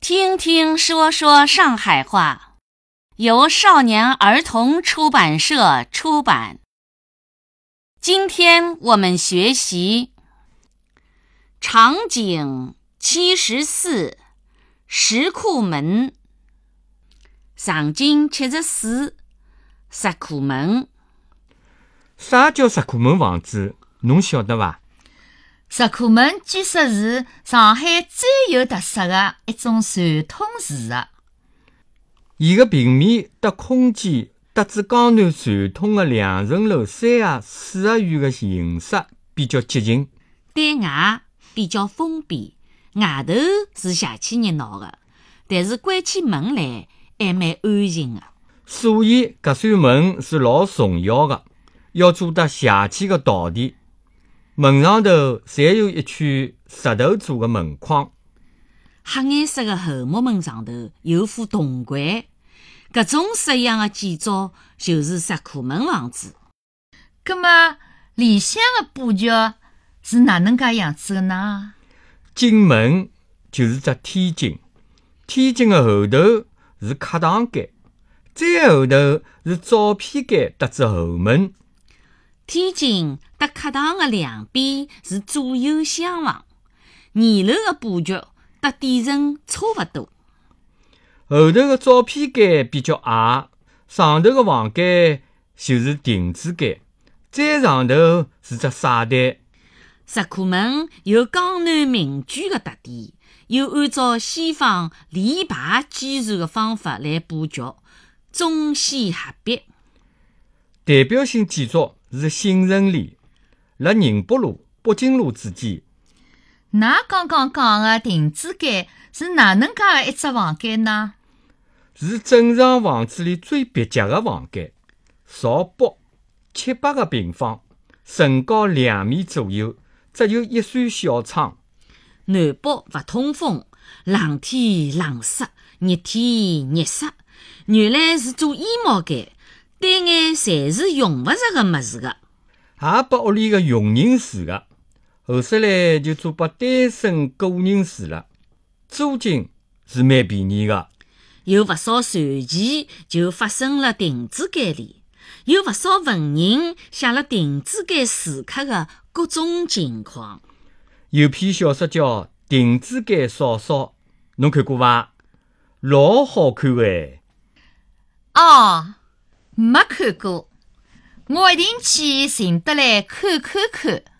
听听说说上海话，由少年儿童出版社出版。今天我们学习场景74，石库门。场景74，石库门。 啥叫石库门房子？侬晓得伐？ 石库门据说是上海最有特色的一种传统住宅。 伊个平面搭空间搭至江南传统的2层楼3合4合院的形式比较接近。 对外比较封闭，外头是邪气热闹的，但是关起门来还蛮安静的。 所以搿扇门是老重要的，要做得邪气的道地。门上头侪有一圈石头做的门框， 黑颜色的厚木门上头有副铜环，搿种式样的建筑就是石库门房子。 葛末里向的布局是哪能介样子的呢？ 进门就是只天井，天井的后头是客堂间，再后头是照片间搭只后门。 天井搭客堂的两边是左右厢房，二楼的布局搭底层差勿多。 后头的照片间比较矮，上头的房间就是亭子间，再上头是只纱台。 石库门有江南民居的特点，又按照西方联排建筑的方法来布局，中西合璧。 代表性建筑是信仁里，辣宁波路、北京路之间。 㑚刚刚讲的亭子间是哪能介的一只房间呢？ 是整幢房子里最别致的房间，朝北700个平方，层高2米左右，只有一扇小窗。 南北勿通风，冷天冷湿，热天热湿，原来是做衣帽间，对眼侪是用勿着个物事个， 也拨屋里个佣人住个，后首来就做拨单身个人住了，租金是蛮便宜个。 有勿少传奇就发生了亭子间里，有勿少文人写了亭子间住客的各种情况。 有篇小说叫《亭子间嫂嫂》，侬看过伐？老好看诶。 哦，没看过，我一定去寻得来看看看。